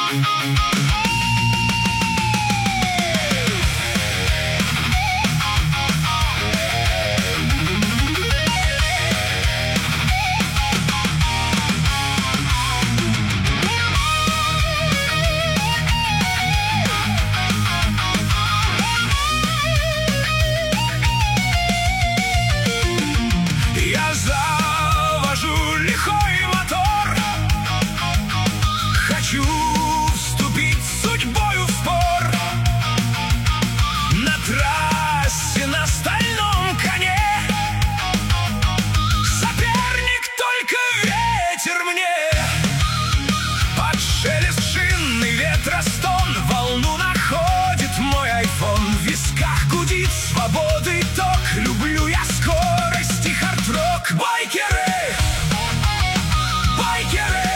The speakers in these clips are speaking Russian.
Я завожу лихой мотор, хочу вступить с судьбою в спор. На трассе, на стальном коне, соперник только ветер мне. Под шелест шин и ветростон волну находит мой айфон. В висках гудит свободы ток, люблю я скорость и хард-рок. Байкеры! Байкеры!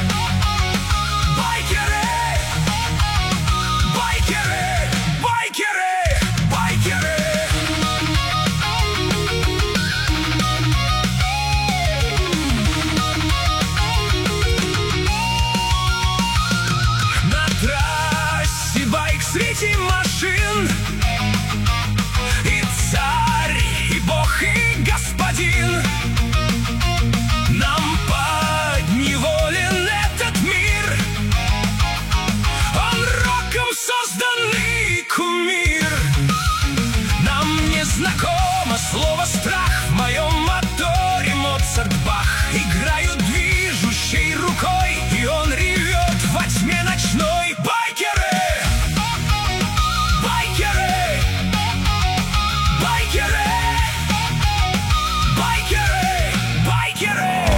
Байкеры! Байкеры! Байкеры! Байкеры! На трассе байк среди машин, и царь, и бог, и господин. Нам подневолен этот мир, он роком созданный кумир. Нам не знакомо слово «страх», в моем моторе Моцарт, Бах играют движущей рукой, и он ревет во тьме ночной. Байкеры! Байкеры! Байкеры! Байкеры! Байкеры!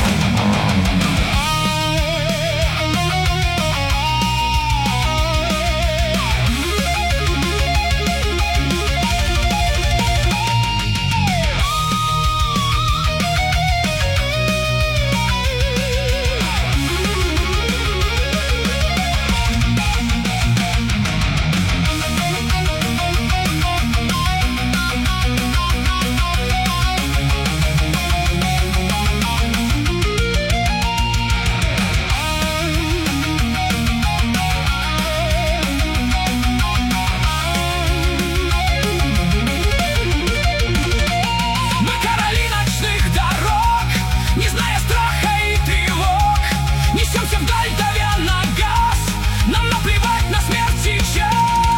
Мы короли ночных дорог, не зная страха и тревог, несемся вдаль, давя на газ. Нам наплевать на смерть сейчас.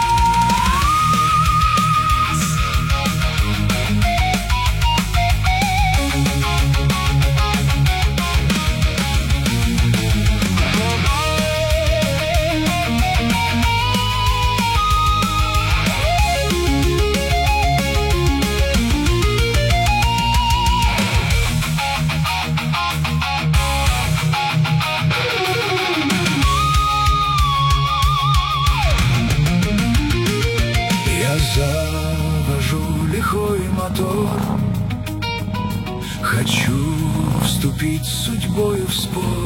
Я завожу лихой мотор, хочу вступить с судьбою в спор.